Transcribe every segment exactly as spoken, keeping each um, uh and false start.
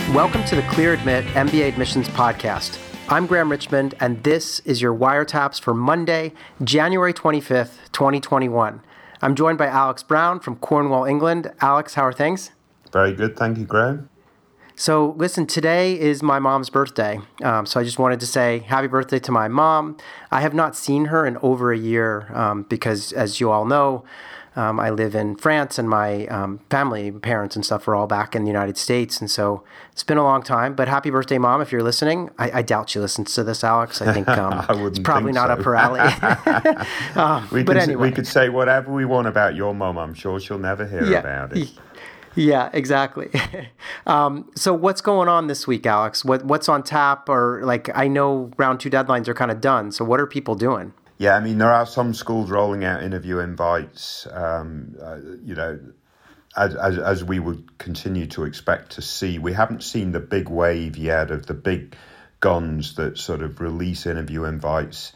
Welcome to the Clear Admit M B A Admissions Podcast. I'm Graham Richmond, and this is your wiretaps for Monday, January twenty-fifth, twenty twenty-one. I'm joined by Alex Brown from Cornwall, England. Alex, how are things? Very good, thank you, Graham. So listen, today is my mom's birthday. Um, so I just wanted to say happy birthday to my mom. I have not seen her in over a year um, because, as you all know, um, I live in France and my um, family, parents and stuff are all back in the United States. And so it's been a long time, but happy birthday, Mom, if you're listening. I, I doubt she listens to this, Alex. I think um, I it's probably not so. up her alley. um, we, but can, anyway. we could say whatever we want about your mom. I'm sure she'll never hear yeah. about it. Yeah, exactly. um, so what's going on this week, Alex? What What's on tap? Or like, I know round two deadlines are kind of done. So what are people doing? Yeah, I mean, there are some schools rolling out interview invites, um, uh, you know, as, as as we would continue to expect to see. We haven't seen the big wave yet of the big guns that sort of release interview invites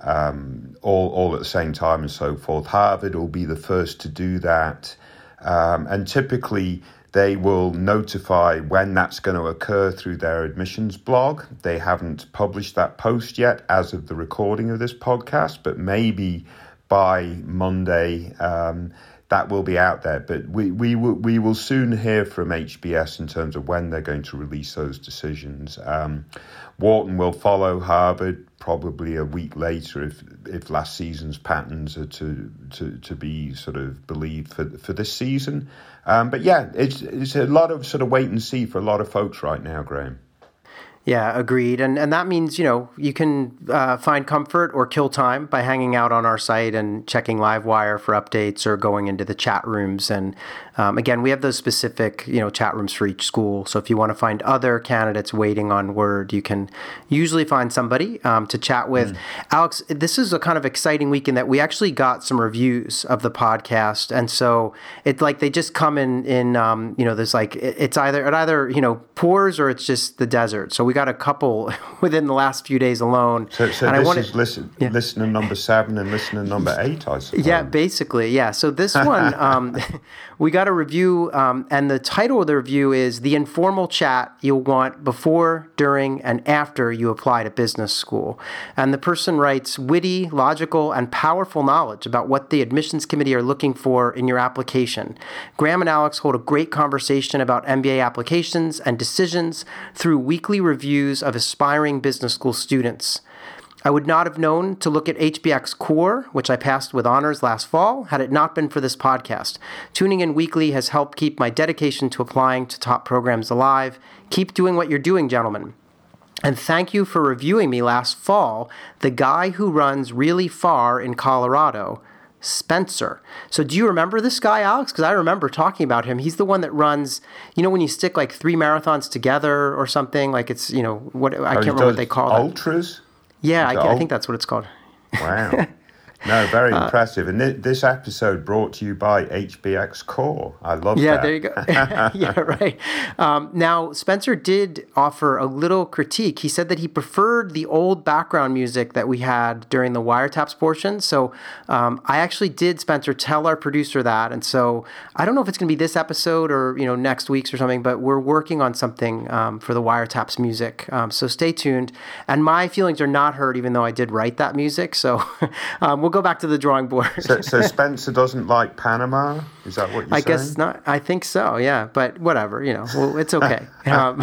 um, all, all at the same time and so forth. Harvard will be the first to do that. Um, and typically they will notify when that's going to occur through their admissions blog. They haven't published that post yet as of the recording of this podcast, but maybe by Monday um, that will be out there. But we, we, will, we will soon hear from H B S in terms of when they're going to release those decisions. Um, Wharton will follow Harvard probably a week later if if last season's patterns are to to, to be sort of believed for for this season. Um, but yeah, it's it's a lot of sort of wait and see for a lot of folks right now, Graham. Yeah, agreed. And and that means, you know, you can uh, find comfort or kill time by hanging out on our site and checking Livewire for updates or going into the chat rooms. And um, again, we have those specific, you know, chat rooms for each school. So if you want to find other candidates waiting on word, you can usually find somebody um, to chat with. Mm. Alex, this is a kind of exciting week in that we actually got some reviews of the podcast. And so it's like they just come in, in um, you know, there's like, it, it's either, it either, you know, pours or it's just the desert. So we got a couple within the last few days alone. So, so and this I wanted, is listen, yeah. listener number seven and listener number eight, I suppose. Yeah, basically, yeah. So this one, um, we got a review, um, and the title of the review is The Informal Chat You'll Want Before, During, and After You Apply to Business School. And the person writes, witty, logical, and powerful knowledge about what the admissions committee are looking for in your application. Graham and Alex hold a great conversation about M B A applications and decisions through weekly reviews of aspiring business school students. I would not have known to look at H B X Core, which I passed with honors last fall, had it not been for this podcast. Tuning in weekly has helped keep my dedication to applying to top programs alive. Keep doing what you're doing, gentlemen. And thank you for reviewing me last fall, the guy who runs Really Far in Colorado, Spencer. So do you remember this guy, Alex? Because I remember talking about him. He's the one that runs, you know, when you stick like three marathons together or something, like it's, you know, what I oh, can't remember what they call it. Ultras? Yeah, I, ult- I think that's what it's called. Wow. No, very uh, impressive. And th- this episode brought to you by H B X Core. I love yeah, that. Yeah, there you go. Yeah, right. Um, now, Spencer did offer a little critique. He said that he preferred the old background music that we had during the wiretaps portion. So um, I actually did, Spencer, tell our producer that. And so I don't know if it's going to be this episode or, you know, next week's or something, but we're working on something um, for the wiretaps music. Um, so stay tuned. And my feelings are not hurt, even though I did write that music. So um, we'll go back to the drawing board. so, so Spencer doesn't like Panama? Is that what you're I saying? guess not. I think so, yeah. But whatever, you know, well, it's okay. um,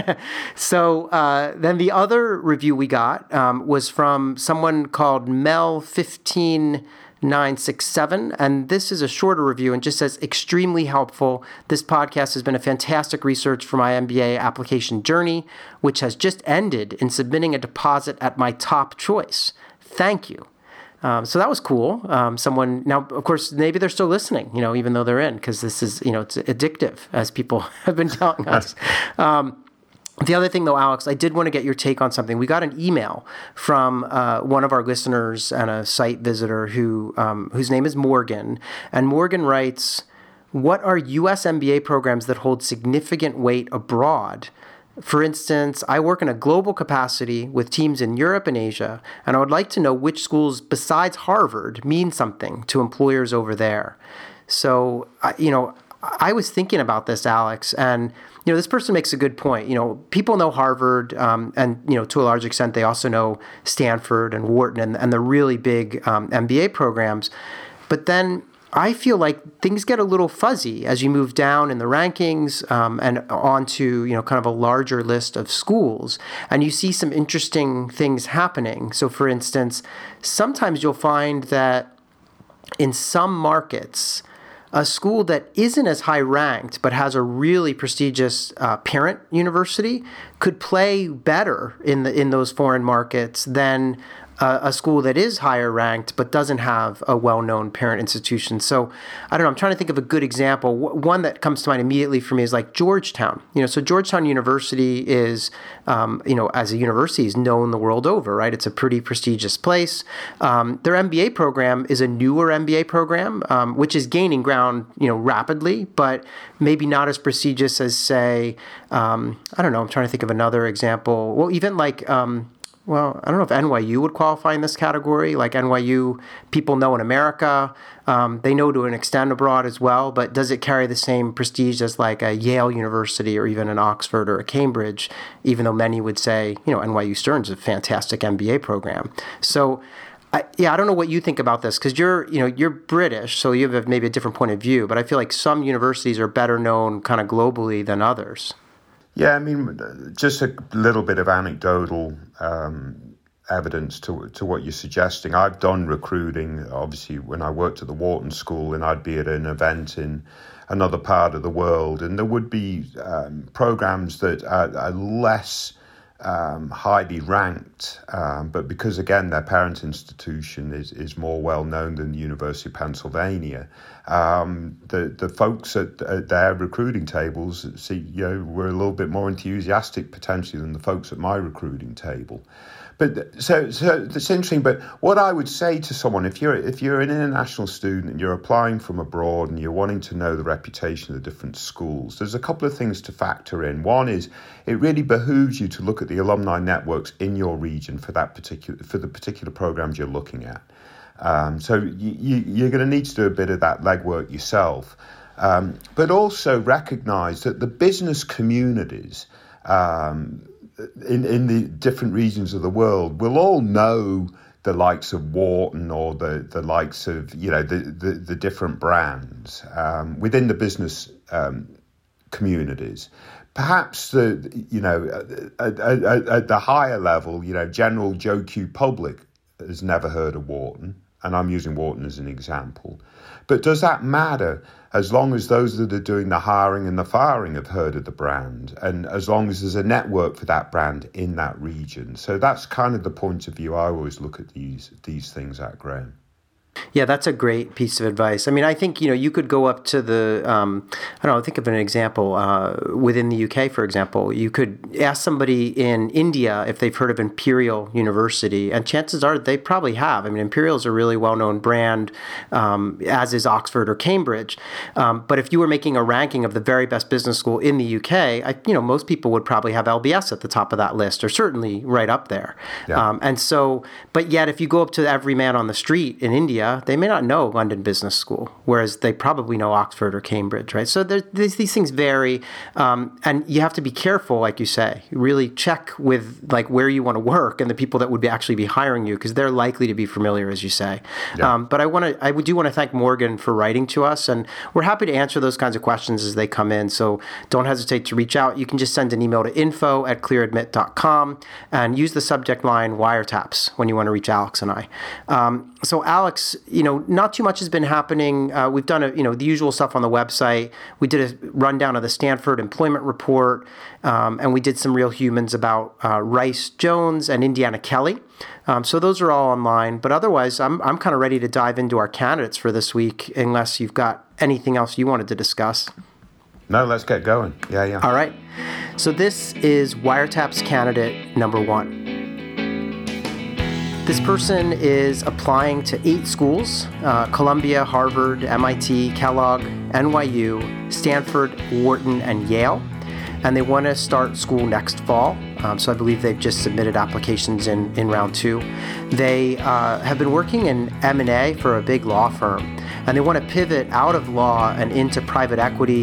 so uh, then the other review we got um, was from someone called Mel fifteen nine six seven, and this is a shorter review and just says, extremely helpful. This podcast has been a fantastic research for my M B A application journey, which has just ended in submitting a deposit at my top choice. Thank you. Um, so that was cool. Um, someone now, of course, maybe they're still listening, you know, even though they're in, because this is, you know, it's addictive, as people have been telling us. Um, the other thing, though, Alex, I did want to get your take on something. We got an email from uh, one of our listeners and a site visitor who um, whose name is Morgan, and Morgan writes, "What are U S M B A programs that hold significant weight abroad? For instance, I work in a global capacity with teams in Europe and Asia, and I would like to know which schools besides Harvard mean something to employers over there." So, you know, I was thinking about this, Alex, and you know, this person makes a good point. You know, people know Harvard, um, and, you know, to a large extent, they also know Stanford and Wharton and, and the really big um, M B A programs. But then I feel like things get a little fuzzy as you move down in the rankings um, and onto, you know, kind of a larger list of schools, and you see some interesting things happening. So, for instance, sometimes you'll find that in some markets, a school that isn't as high ranked but has a really prestigious uh, parent university could play better in the in those foreign markets than Uh, a school that is higher ranked but doesn't have a well-known parent institution. So I don't know, I'm trying to think of a good example. W- one that comes to mind immediately for me is like Georgetown. You know, so Georgetown University is, um, you know, as a university is known the world over, right? It's a pretty prestigious place. Um, their M B A program is a newer M B A program, um, which is gaining ground, you know, rapidly, but maybe not as prestigious as, say, um, I don't know, I'm trying to think of another example. Well, even like, um, Well, I don't know if N Y U would qualify in this category. Like N Y U, people know in America. Um, they know to an extent abroad as well. But does it carry the same prestige as like a Yale University or even an Oxford or a Cambridge, even though many would say, you know, N Y U Stern is a fantastic M B A program. So, I, yeah, I don't know what you think about this because you're, you know, you're British, so you have maybe a different point of view. But I feel like some universities are better known kind of globally than others. Yeah, I mean, just a little bit of anecdotal um, evidence to to what you're suggesting. I've done recruiting, obviously, when I worked at the Wharton School, and I'd be at an event in another part of the world, and there would be um, programs that are, are less um, highly ranked, um, but because, again, their parent institution is, is more well-known than the University of Pennsylvania, um, the, the folks at, at their recruiting tables see, you know, were a little bit more enthusiastic, potentially, than the folks at my recruiting table. But so, so it's interesting. But what I would say to someone, if you're if you're an international student and you're applying from abroad and you're wanting to know the reputation of the different schools, there's a couple of things to factor in. One is it really behooves you to look at the alumni networks in your region for that particular for the particular programs you're looking at. Um, so you, you, you're going to need to do a bit of that legwork yourself, um, but also recognise that the business communities Um, In, in the different regions of the world, we'll all know the likes of Wharton or the, the likes of, you know, the, the, the different brands um, within the business um, communities. Perhaps, the you know, at, at, at the higher level, you know, general Joe Q public has never heard of Wharton, and I'm using Wharton as an example. But does that matter as long as those that are doing the hiring and the firing have heard of the brand, and as long as there's a network for that brand in that region? So that's kind of the point of view I always look at these these things at, Graham. Yeah, that's a great piece of advice. I mean, I think, you know, you could go up to the, um, I don't know, think of an example. Uh, within the U K, for example, you could ask somebody in India if they've heard of Imperial University, and chances are they probably have. I mean, Imperial is a really well-known brand, um, as is Oxford or Cambridge. Um, but if you were making a ranking of the very best business school in the U K, I, you know, most people would probably have L B S at the top of that list, or certainly right up there. Yeah. Um, and so, but yet if you go up to every man on the street in India, they may not know London Business School, whereas they probably know Oxford or Cambridge, right? So there, these, these things vary, um, and you have to be careful, like you say. Really check with like where you want to work and the people that would be actually be hiring you, because they're likely to be familiar, as you say. Yeah. Um, but I want to, I do want to thank Morgan for writing to us, and we're happy to answer those kinds of questions as they come in. So don't hesitate to reach out. You can just send an email to info at clear admit dot com and use the subject line wiretaps when you want to reach Alex and I. Um, so Alex, you know, not too much has been happening. Uh, we've done, a, you know, the usual stuff on the website. We did a rundown of the Stanford employment report, um, and we did some real humans about uh, Rice Jones and Indiana Kelly. Um, so those are all online. But otherwise, I'm I'm kind of ready to dive into our candidates for this week, unless you've got anything else you wanted to discuss. No, let's get going. Yeah, yeah. All right. So this is Wiretaps candidate number one. This person is applying to eight schools, uh, Columbia, Harvard, M I T, Kellogg, N Y U, Stanford, Wharton, and Yale. And they want to start school next fall. Um, so I believe they've just submitted applications in, in round two. They uh, have been working in M and A for a big law firm, and they want to pivot out of law and into private equity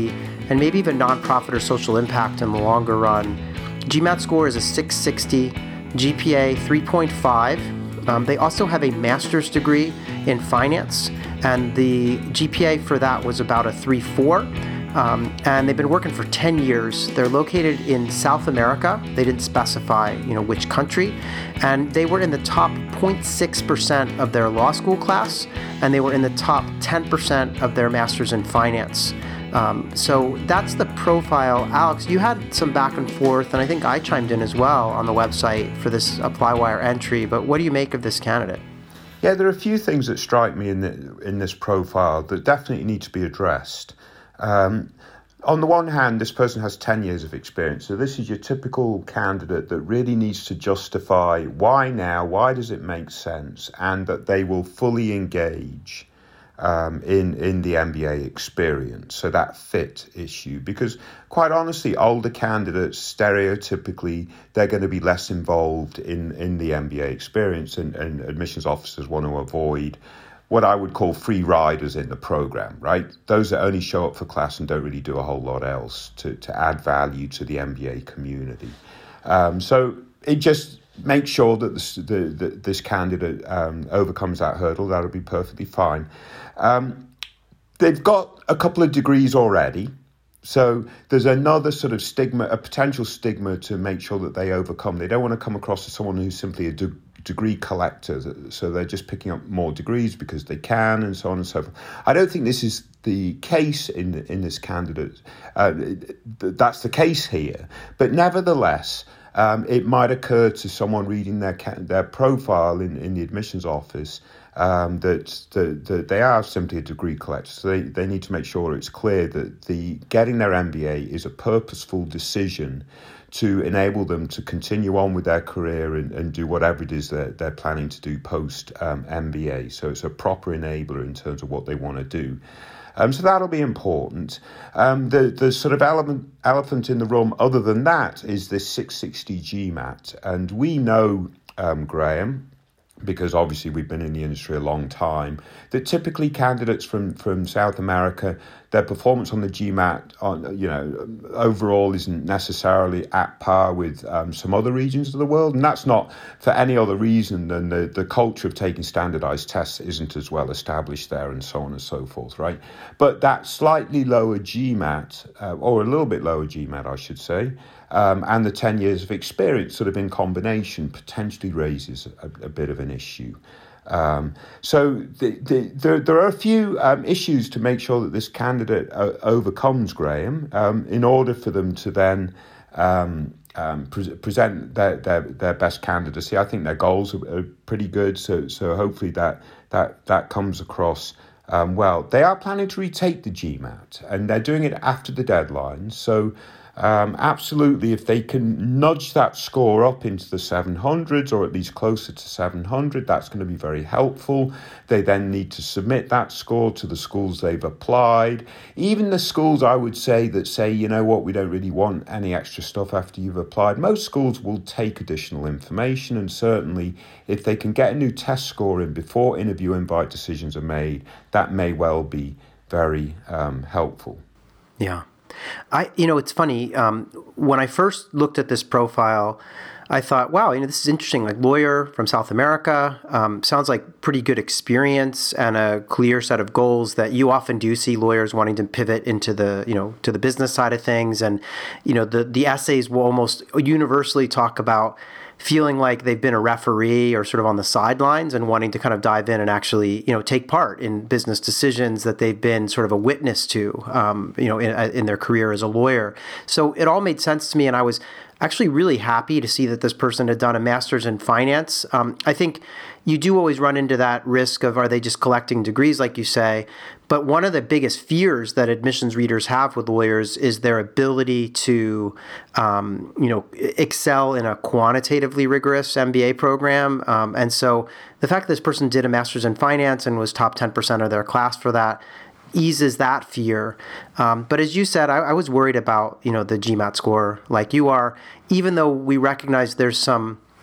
and maybe even nonprofit or social impact in the longer run. GMAT score is a six sixty, G P A three point five. Um, they also have a master's degree in finance, and the G P A for that was about a three point four. Um, and they've been working for ten years. They're located in South America. They didn't specify, you know, which country. And they were in the top zero point six percent of their law school class, and they were in the top ten percent of their master's in finance. Um, so that's the profile. Alex, you had some back and forth, and I think I chimed in as well on the website for this ApplyWire entry. But what do you make of this candidate? Yeah, there are a few things that strike me in the, in this profile that definitely need to be addressed. Um, on the one hand, this person has ten years of experience. So this is your typical candidate that really needs to justify why now, why does it make sense, and that they will fully engage um, in, in the M B A experience. So that fit issue, because quite honestly, older candidates, stereotypically, they're going to be less involved in, in the M B A experience, and, and admissions officers want to avoid what I would call free riders in the program, right? Those that only show up for class and don't really do a whole lot else to, to add value to the M B A community. Um, so it just makes sure that this, the, the, this candidate um, overcomes that hurdle. That'll be perfectly fine. Um, they've got a couple of degrees already. So there's another sort of stigma, a potential stigma to make sure that they overcome. They don't want to come across as someone who's simply a de- degree collector. So they're just picking up more degrees because they can, and so on and so forth. I don't think this is the case in in this candidate. Uh, that's the case here. But nevertheless, um, it might occur to someone reading their their profile in, in the admissions office Um, that, that, that they are simply a degree collector. So they, they need to make sure it's clear that the getting their M B A is a purposeful decision to enable them to continue on with their career and, and do whatever it is that they're planning to do post um, M B A. So it's a proper enabler in terms of what they want to do. Um, so that'll be important. Um, the, the sort of element, elephant in the room other than that is this six sixty GMAT. And we know, um, Graham, because obviously we've been in the industry a long time, that typically candidates from, from South America, their performance on the GMAT, on, you know, overall isn't necessarily at par with um, some other regions of the world. And that's not for any other reason than the, the culture of taking standardized tests isn't as well established there, and so on and so forth, right? But that slightly lower GMAT, uh, or a little bit lower GMAT, I should say, Um, and the ten years of experience sort of in combination potentially raises a, a bit of an issue. Um, so the, the, there, there are a few um, issues to make sure that this candidate uh, overcomes, Graham, um, in order for them to then um, um, pre- present their, their, their best candidacy. I think their goals are, are pretty good, so so hopefully that that that comes across um, well. They are planning to retake the GMAT, and they're doing it after the deadline, so Um, absolutely, if they can nudge that score up into the seven hundreds or at least closer to seven hundred, that's going to be very helpful. They then need to submit that score to the schools they've applied. Even the schools, I would say, that say, you know what, we don't really want any extra stuff after you've applied. Most schools will take additional information, and certainly if they can get a new test score in before interview invite decisions are made, that may well be very um, helpful. Yeah. I, you know, it's funny. Um, when I first looked at this profile, I thought, wow, you know, this is interesting. Like, lawyer from South America, um, sounds like pretty good experience and a clear set of goals that you often do see lawyers wanting to pivot into the, you know, to the business side of things. And, you know, the the essays will almost universally talk about feeling like they've been a referee or sort of on the sidelines and wanting to kind of dive in and actually, you know, take part in business decisions that they've been sort of a witness to, um, you know, in, in their career as a lawyer. So it all made sense to me, and I was actually really happy to see that this person had done a master's in finance. Um, I think you do always run into that risk of, are they just collecting degrees, like you say? But one of the biggest fears that admissions readers have with lawyers is their ability to, um, you know, excel in a quantitatively rigorous M B A program. Um, and so the fact that this person did a master's in finance and was top ten percent of their class for that eases that fear. Um, but as you said, I, I was worried about, you know, the GMAT score like you are, even though we recognize there's some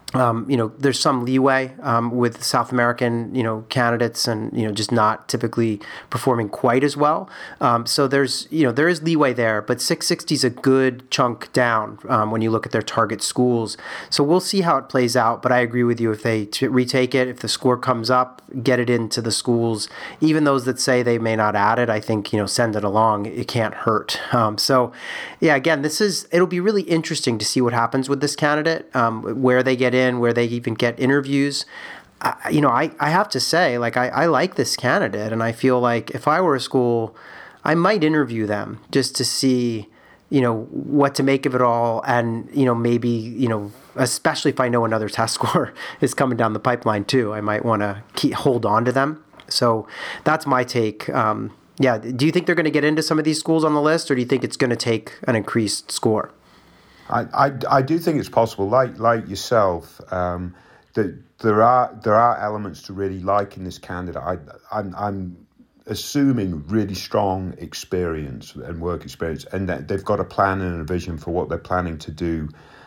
Um, you know, there's some leeway um, with South American, you know, candidates, and you know, just not typically performing quite as well. Um, so there's, you know, there is leeway there, but six sixty is a good chunk down um, when you look at their target schools. So we'll see how it plays out. But I agree with you. If they t- retake it, if the score comes up, get it into the schools. Even those that say they may not add it, I think, you know, send it along. It can't hurt. Um, so, yeah, again, this is it'll be really interesting to see what happens with this candidate, um, where they get in. In, where they even get interviews. Uh, you know, I, I have to say, like, I, I like this candidate, and I feel like if I were a school, I might interview them just to see, you know, what to make of it all. And, you know, maybe, you know, especially if I know another test score is coming down the pipeline too, I might want to keep hold on to them. So that's my take. Um, yeah. Do you think they're going to get into some of these schools on the list, or do you think it's going to take an increased score? I, I, I do think it's possible, like like yourself, um, that there are there are elements to really like in this candidate. I, I'm, I'm assuming really strong experience and work experience, and that they've got a plan and a vision for what they're planning to do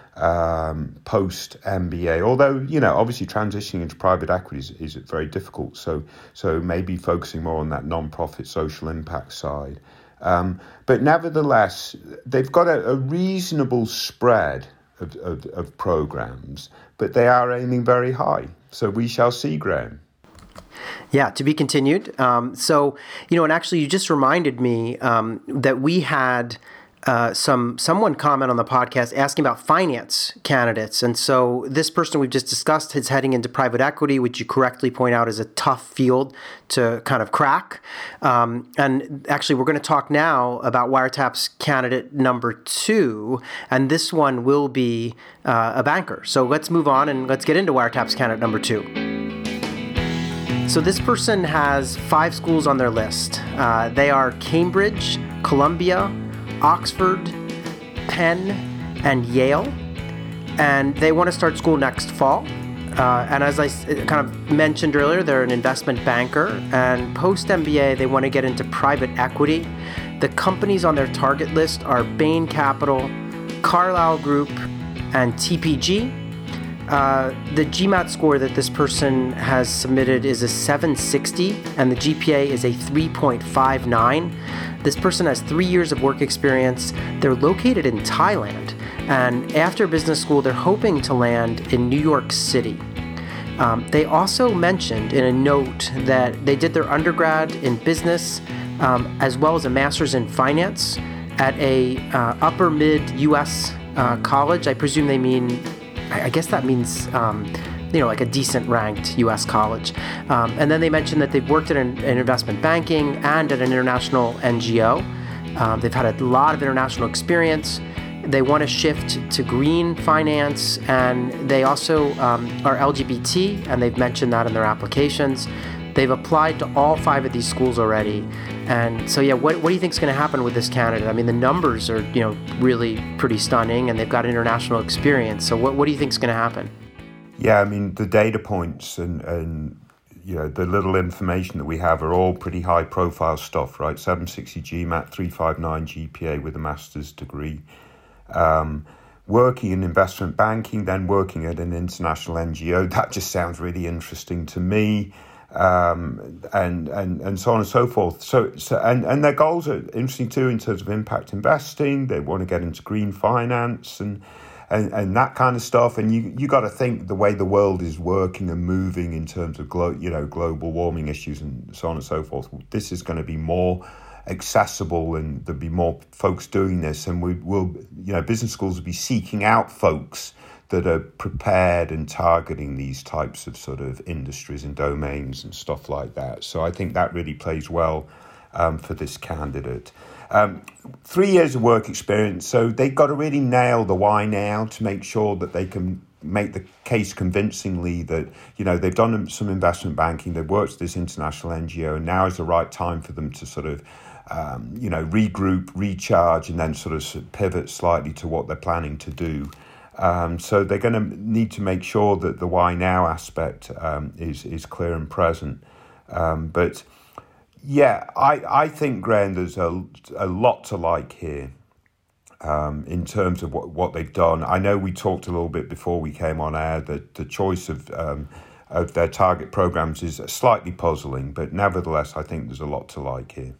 um, post M B A. Although, you know, obviously transitioning into private equity is, is very difficult. So so maybe focusing more on that non-profit social impact side. Um, but nevertheless, they've got a, a reasonable spread of, of, of programs, but they are aiming very high. So we shall see, Graham. Yeah, to be continued. Um, so, you know, and actually you just reminded me um, that we had uh, some someone comment on the podcast asking about finance candidates. And so this person we've just discussed is heading into private equity, which you correctly point out is a tough field to kind of crack. Um, and actually, we're going to talk now about Wiretap's candidate number two, and this one will be uh, a banker. So let's move on and let's get into Wiretap's candidate number two. So this person has five schools on their list. Uh, they are Cambridge, Columbia, Oxford, Penn, and Yale. And they want to start school next fall. Uh, and as I kind of mentioned earlier, they're an investment banker. And post-M B A, they want to get into private equity. The companies on their target list are Bain Capital, Carlyle Group, and T P G. Uh, the GMAT score that this person has submitted is a seven sixty, and the G P A is a three point five nine. This person has three years of work experience. They're located in Thailand, and after business school, they're hoping to land in New York City. Um, they also mentioned in a note that they did their undergrad in business um, as well as a master's in finance at a uh, upper mid U S uh, college. I presume they mean I guess that means, um, you know, like a decent ranked U S college. Um, and then they mentioned that they've worked in, in investment banking and at an international N G O. Um, they've had a lot of international experience. They want to shift to green finance, and they also um, are L G B T, and they've mentioned that in their applications. They've applied to all five of these schools already. And so, yeah, what, what do you think is going to happen with this candidate? I mean, the numbers are, you know, really pretty stunning, and they've got international experience. So what, what do you think is going to happen? Yeah, I mean, the data points and, and, you know, the little information that we have are all pretty high profile stuff, right? seven sixty GMAT, three fifty-nine G P A with a master's degree. Um, working in investment banking, then working at an international N G O. That just sounds really interesting to me. Um, and, and, and so on and so forth. So, so and, and their goals are interesting too in terms of impact investing. They want to get into green finance and, and, and that kind of stuff. And you, you got to think the way the world is working and moving in terms of glo- you know, global warming issues and so on and so forth. This is going to be more accessible, and there'll be more folks doing this. And we will, you know, business schools will be seeking out folks that are prepared and targeting these types of sort of industries and domains and stuff like that. So I think that really plays well um, for this candidate. Um, three years of work experience, so they've got to really nail the why now to make sure that they can make the case convincingly that, you know, they've done some investment banking, they've worked at this international N G O, and now is the right time for them to sort of, um, you know, regroup, recharge, and then sort of pivot slightly to what they're planning to do. Um, so they're going to need to make sure that the why now aspect um, is is clear and present. Um, but yeah, I, I think, Graham, there's a, a lot to like here. um, in terms of what, what they've done. I know we talked a little bit before we came on air that the choice of um, of their target programs is slightly puzzling, but nevertheless, I think there's a lot to like here.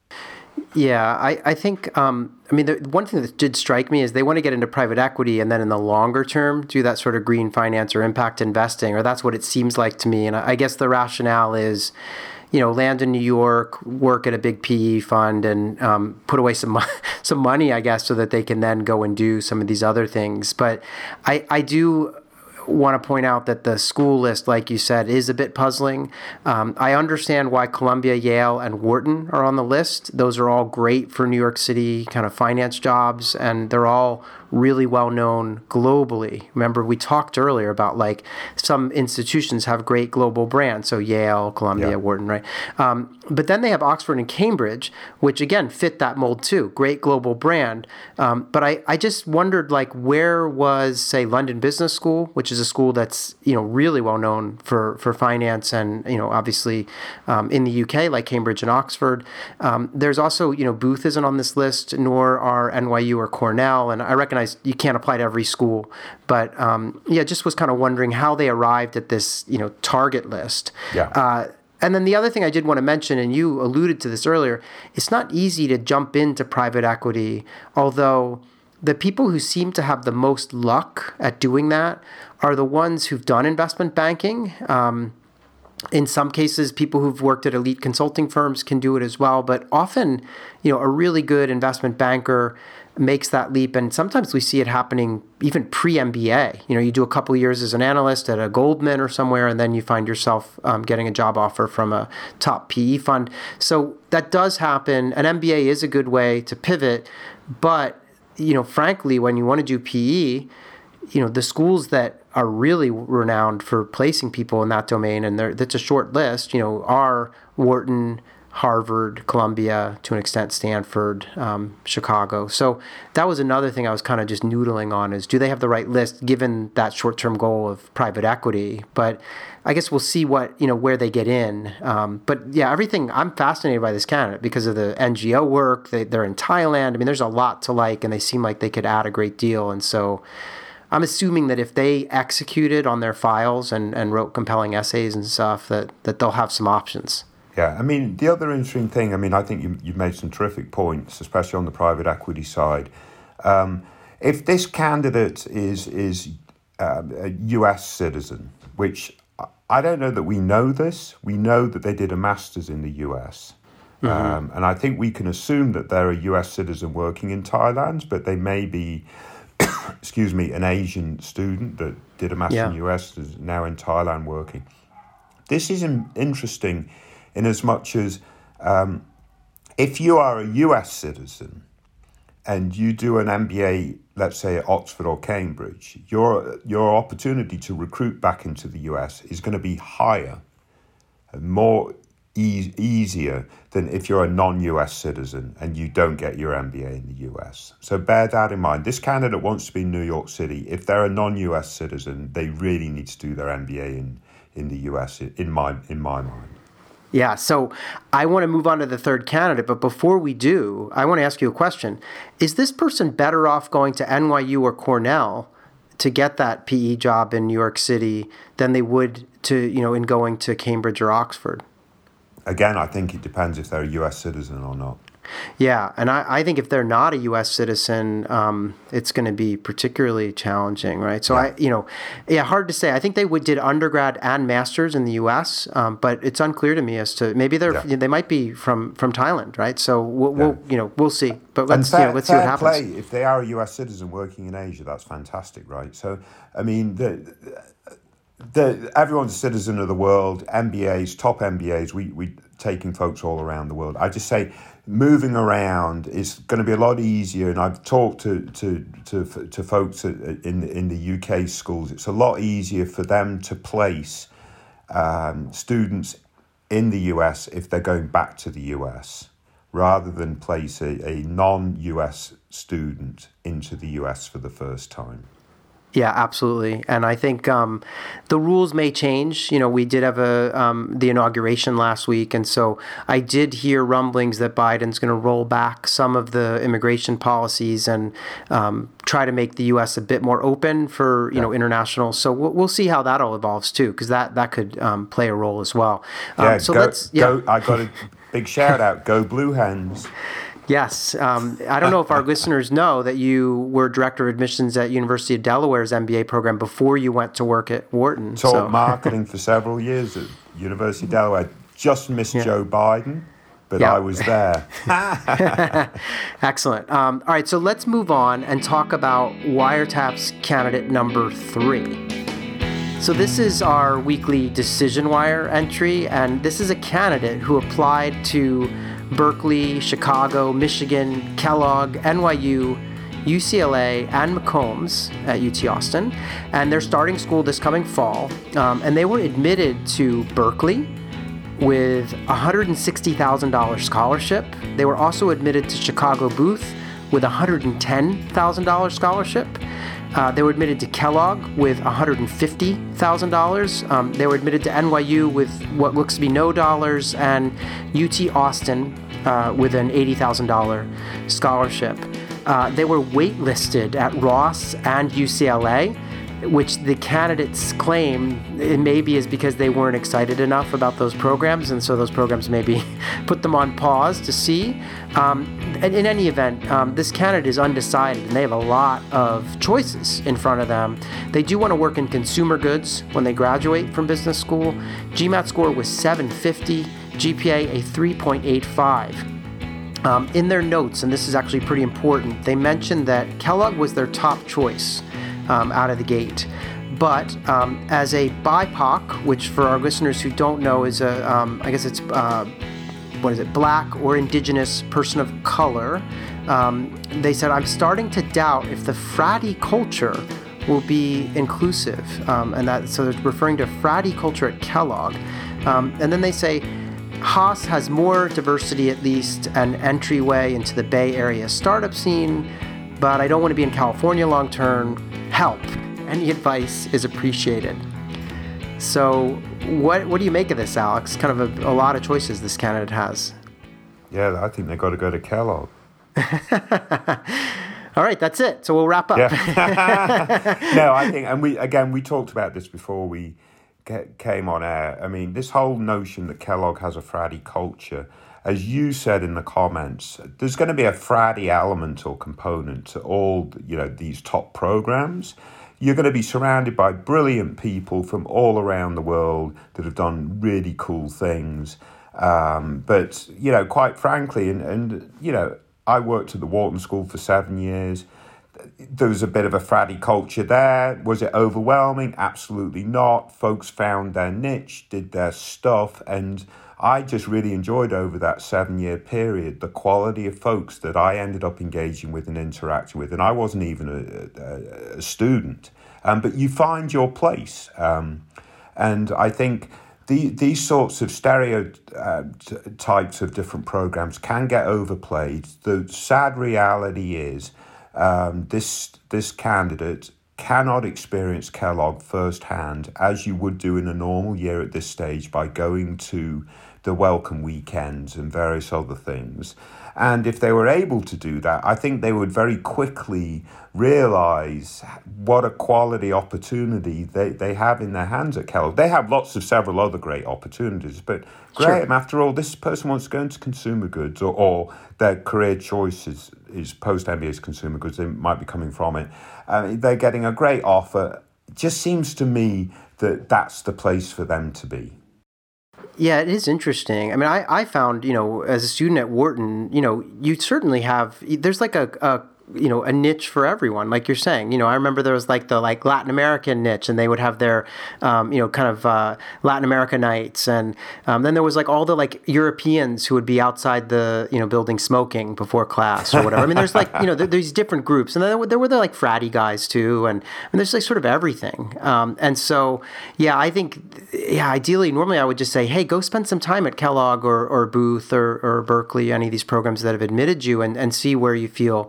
Yeah, I, I think, um, I mean, the one thing that did strike me is they want to get into private equity and then in the longer term do that sort of green finance or impact investing, or that's what it seems like to me. And I guess the rationale is, you know, land in New York, work at a big P E fund and um, put away some some money, I guess, so that they can then go and do some of these other things. But I, I do want to point out that the school list, like you said, is a bit puzzling. Um, I understand why Columbia, Yale, and Wharton are on the list. Those are all great for New York City kind of finance jobs, and they're all really well known globally. Remember, we talked earlier about like some institutions have great global brands, so Yale, Columbia, yeah. Wharton, right? Um, but then they have Oxford and Cambridge, which again fit that mold too. Great global brand. Um, but I, I just wondered, like, where was, say, London Business School, which is a school that's, you know, really well known for, for finance and, you know, obviously um, in the U K, like Cambridge and Oxford. Um, there's also, you know, Booth isn't on this list, nor are N Y U or Cornell. And I recognize you can't apply to every school, but um, yeah, just was kind of wondering how they arrived at this, you know, target list. Yeah. Uh, and then the other thing I did want to mention, and you alluded to this earlier, it's not easy to jump into private equity, although the people who seem to have the most luck at doing that are the ones who've done investment banking. Um, In some cases, people who've worked at elite consulting firms can do it as well. But often, you know, a really good investment banker makes that leap. And sometimes we see it happening even pre-M B A. You know, you do a couple of years as an analyst at a Goldman or somewhere, and then you find yourself um, getting a job offer from a top P E fund. So that does happen. An M B A is a good way to pivot. But, you know, frankly, when you want to do P E, you know, the schools that are really renowned for placing people in that domain, and that's a short list, you know, are Wharton, Harvard, Columbia, to an extent Stanford, um, Chicago. So that was another thing I was kind of just noodling on, is do they have the right list given that short-term goal of private equity? But I guess we'll see what, you know, where they get in. Um, but yeah, everything, I'm fascinated by this candidate because of the N G O work. They, they're in Thailand. I mean, there's a lot to like, and they seem like they could add a great deal. And so I'm assuming that if they executed on their files and, and wrote compelling essays and stuff, that, that they'll have some options. Yeah, I mean, the other interesting thing, I mean, I think you, you've made some terrific points, especially on the private equity side. Um, if this candidate is is uh, a U S citizen, which I don't know that we know this, we know that they did a master's in the U S. Mm-hmm. Um, and I think we can assume that they're a U S citizen working in Thailand, but they may be, excuse me, an Asian student that did a master's yeah. in the U S, is now in Thailand working. This is interesting in as much as um, if you are a U S citizen and you do an M B A, let's say at Oxford or Cambridge, your your opportunity to recruit back into the U S is going to be higher, more e- easier than if you're a non-U S citizen and you don't get your M B A in the U S. So bear that in mind. This candidate wants to be in New York City. If they're a non-U S citizen, they really need to do their M B A in, in the U S, in my in my mind. Yeah, so I want to move on to the third candidate, but before we do, I want to ask you a question. Is this person better off going to N Y U or Cornell to get that P E job in New York City than they would to, you know, in going to Cambridge or Oxford? Again, I think it depends if they're a U S citizen or not. Yeah, and I, I think if they're not a U S citizen, um, it's going to be particularly challenging, right? So, yeah. I, you know, yeah, hard to say. I think they would did undergrad and masters in the U S, um, but it's unclear to me as to maybe they're yeah. they might be from, from Thailand, right? So we'll, yeah. we'll you know we'll see. But let's fair, you know, let's see what happens. Play, if they are a U S citizen working in Asia, that's fantastic, right? So, I mean, the. The, everyone's a citizen of the world. M B As, top M B As, we we taking folks all around the world. I just say moving around is going to be a lot easier. And I've talked to to to, to folks in in the U K schools. It's a lot easier for them to place um, students in the U S if they're going back to the U S, rather than place a, a non-U S student into the U S for the first time. Yeah, absolutely. And I think um, the rules may change. You know, we did have a um, the inauguration last week, and so I did hear rumblings that Biden's going to roll back some of the immigration policies and um, try to make the U S a bit more open for, you yeah. know, international. So we'll, we'll see how that all evolves too, because that, that could um, play a role as well. Um, yeah, so go, let's, yeah. go, I got a big shout out. Go Blue Hens. Yes. Um, I don't know if our listeners know that you were director of admissions at University of Delaware's M B A program before you went to work at Wharton. Taught so. marketing for several years at University of Delaware. Just missed yeah. Joe Biden, but yeah. I was there. Excellent. Um, all right, so let's move on and talk about Wiretaps candidate number three. So this is our weekly Decision Wire entry, and this is a candidate who applied to Berkeley, Chicago, Michigan, Kellogg, N Y U, U C L A, and McCombs at U T Austin. And they're starting school this coming fall. Um, and they were admitted to Berkeley with a one hundred sixty thousand dollars scholarship. They were also admitted to Chicago Booth with a one hundred ten thousand dollars scholarship. Uh, they were admitted to Kellogg with one hundred fifty thousand dollars. Um, they were admitted to N Y U with what looks to be no dollars, and U T Austin uh, with an eighty thousand dollars scholarship. Uh, they were waitlisted at Ross and U C L A, which the candidates claim it maybe is because they weren't excited enough about those programs, and so those programs maybe put them on pause to see. Um, in, in any event, um, this candidate is undecided, and they have a lot of choices in front of them. They do want to work in consumer goods when they graduate from business school. GMAT score was seven fifty, G P A a three point eight five. Um, in their notes, and this is actually pretty important, they mentioned that Kellogg was their top choice Um, out of the gate. But um, as a B I P O C, which for our listeners who don't know is a, um, I guess it's, uh, what is it, Black or Indigenous person of color, um, they said, I'm starting to doubt if the fratty culture will be inclusive. Um, and that, so they're referring to fratty culture at Kellogg. Um, and then they say, Haas has more diversity, at least, an entryway into the Bay Area startup scene, but I don't want to be in California long term. Help. Any advice is appreciated. So what what do you make of this, Alex? Kind of a, a lot of choices this candidate has. Yeah, I think they've got to go to Kellogg. All right, that's it. So we'll wrap up. Yeah. No, I think, and we again, we talked about this before we came on air. I mean, this whole notion that Kellogg has a fratty culture, as you said in the comments, there's going to be a fratty element or component to all, you know, these top programs. You're going to be surrounded by brilliant people from all around the world that have done really cool things. Um, but, you know, quite frankly, and, and, you know, I worked at the Wharton School for seven years. There was a bit of a fratty culture there. Was it overwhelming? Absolutely not. Folks found their niche, did their stuff, and I just really enjoyed over that seven-year period the quality of folks that I ended up engaging with and interacting with. And I wasn't even a, a, a student. Um, but you find your place. Um, and I think the, these sorts of stereotypes of different programs can get overplayed. The sad reality is um, this this candidate cannot experience Kellogg firsthand as you would do in a normal year at this stage by going to the welcome weekends and various other things. And if they were able to do that, I think they would very quickly realize what a quality opportunity they, they have in their hands at Kellogg. They have lots of several other great opportunities, but Graham, sure. After all, this person wants to go into consumer goods, or, or their career choice is, is post-M B A's consumer goods. They might be coming from it. Uh, they're getting a great offer. It just seems to me that that's the place for them to be. Yeah, it is interesting. I mean, I, I found, you know, as a student at Wharton, you know, you certainly have, there's like a, a you know, a niche for everyone, like you're saying. You know, I remember there was like the like Latin American niche, and they would have their, um, you know, kind of uh, Latin America nights, and um, then there was like all the like Europeans who would be outside the, you know, building smoking before class or whatever. I mean, there's like, you know, there, there's different groups, and then there were, there were the like fratty guys too, and, and there's like sort of everything. Um, and so, yeah, I think, yeah, ideally, normally I would just say, hey, go spend some time at Kellogg or, or Booth or, or Berkeley, any of these programs that have admitted you, and, and see where you feel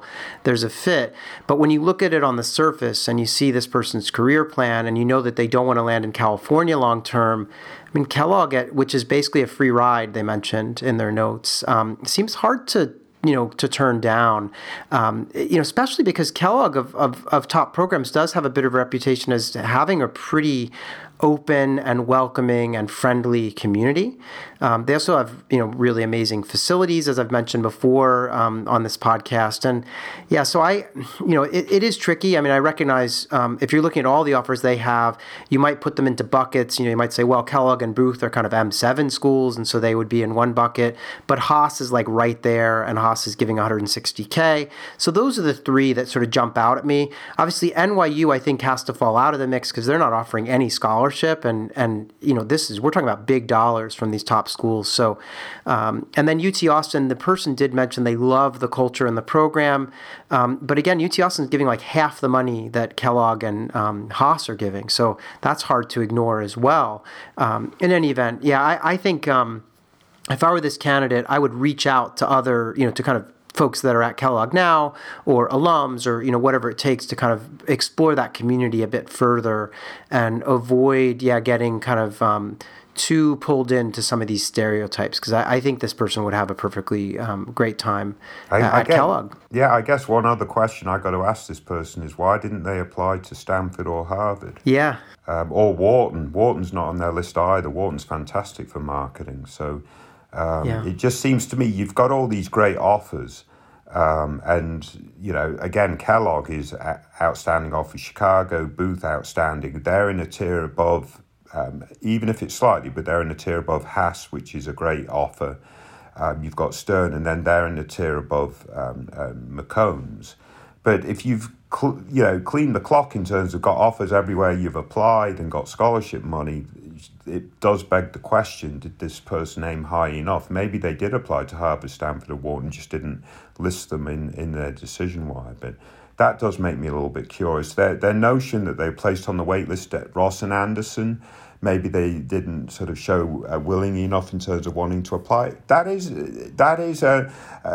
there's a fit. But when you look at it on the surface and you see this person's career plan and you know that they don't want to land in California long term, I mean, Kellogg, at, which is basically a free ride, they mentioned in their notes, um, seems hard to you know, to turn down, um, you know, especially because Kellogg of, of, of top programs does have a bit of a reputation as having a pretty open and welcoming and friendly community. Um, they also have, you know, really amazing facilities, as I've mentioned before um, on this podcast. And yeah, so I, you know, it, it is tricky. I mean, I recognize um, if you're looking at all the offers they have, you might put them into buckets. You know, you might say, well, Kellogg and Booth are kind of M seven schools, and so they would be in one bucket. But Haas is like right there, and Haas is giving one hundred sixty K. So those are the three that sort of jump out at me. Obviously, N Y U, I think, has to fall out of the mix because they're not offering any scholarship. And, and you know, this is, we're talking about big dollars from these top schools. So, um, and then U T Austin, the person did mention they love the culture and the program. Um, but again, U T Austin is giving like half the money that Kellogg and um, Haas are giving. So that's hard to ignore as well. Um, in any event, yeah, I, I think um, if I were this candidate, I would reach out to other, you know, to kind of folks that are at Kellogg now or alums or, you know, whatever it takes to kind of explore that community a bit further and avoid, yeah, getting kind of um, too pulled into some of these stereotypes. Because I, I think this person would have a perfectly um, great time I, at, I at guess, Kellogg. Yeah, I guess one other question I got to ask this person is why didn't they apply to Stanford or Harvard? Yeah. Um, or Wharton. Wharton's not on their list either. Wharton's fantastic for marketing. So Um, yeah. It just seems to me you've got all these great offers. Um, and, you know, again, Kellogg is a- outstanding offer. Chicago, Booth, outstanding. They're in a tier above, um, even if it's slightly, but they're in a tier above Haas, which is a great offer. Um, you've got Stern, and then they're in a tier above um, um, McCombs. But if you've, cl- you know, cleaned the clock in terms of got offers everywhere you've applied and got scholarship money, it does beg the question, did this person aim high enough? Maybe they did apply to Harvard, Stanford, or Wharton, just didn't list them in, in their decision wire. But that does make me a little bit curious. Their, their notion that they placed on the wait list at Ross and Anderson, maybe they didn't sort of show uh, willing enough in terms of wanting to apply. That is that is a,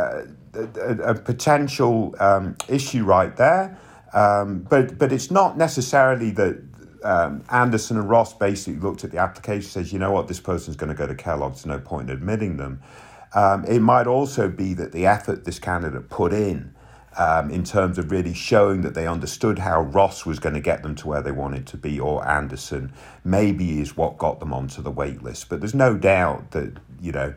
a, a, a potential um, issue right there. Um, but but it's not necessarily that um, Anderson and Ross basically looked at the application and says, you know what, this person's going to go to Kellogg, there's no point in admitting them. Um, it might also be that the effort this candidate put in Um, in terms of really showing that they understood how Ross was going to get them to where they wanted to be, or Anderson, maybe is what got them onto the wait list. But there's no doubt that, you know,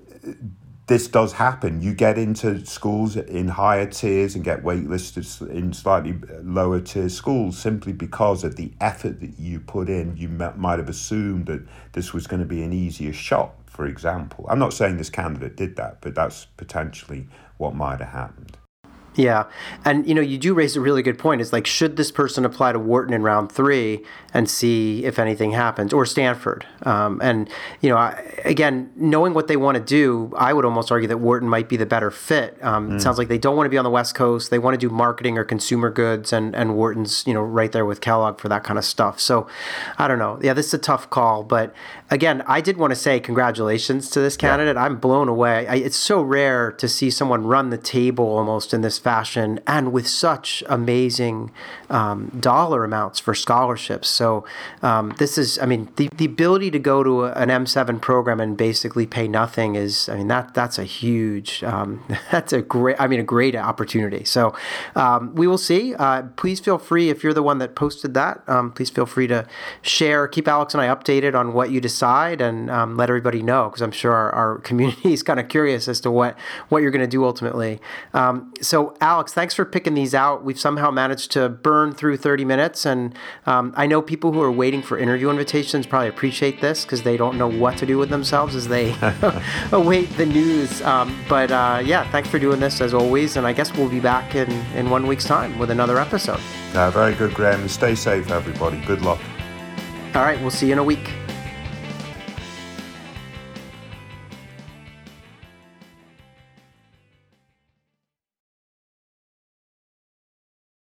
this does happen. You get into schools in higher tiers and get waitlisted in slightly lower tier schools simply because of the effort that you put in. You m- might have assumed that this was going to be an easier shot, for example. I'm not saying this candidate did that, but that's potentially what might have happened. Yeah. And, you know, you do raise a really good point. It's like, should this person apply to Wharton in round three and see if anything happens, or Stanford? Um, and, you know, I, again, knowing what they want to do, I would almost argue that Wharton might be the better fit. Um, mm. It sounds like they don't want to be on the West Coast. They want to do marketing or consumer goods, and, and Wharton's, you know, right there with Kellogg for that kind of stuff. So I don't know. Yeah, this is a tough call. But again, I did want to say congratulations to this candidate. Yeah. I'm blown away. I, it's so rare to see someone run the table almost in this fashion and with such amazing um, dollar amounts for scholarships. So um, this is, I mean, the, the ability to go to a, an M seven program and basically pay nothing is, I mean, that that's a huge, um, that's a great, I mean, a great opportunity. So um, we will see. Uh, please feel free, if you're the one that posted that, um, please feel free to share, keep Alex and I updated on what you decide, and um, let everybody know, because I'm sure our, our community is kind of curious as to what, what you're going to do ultimately. Um, so Alex, thanks for picking these out. We've somehow managed to burn through thirty minutes, and um, I know people who are waiting for interview invitations probably appreciate this because they don't know what to do with themselves as they await the news. Um, but uh, yeah, thanks for doing this as always, and I guess we'll be back in, in one week's time with another episode. Uh, very good, Graham. Stay safe, everybody. Good luck. All right, we'll see you in a week.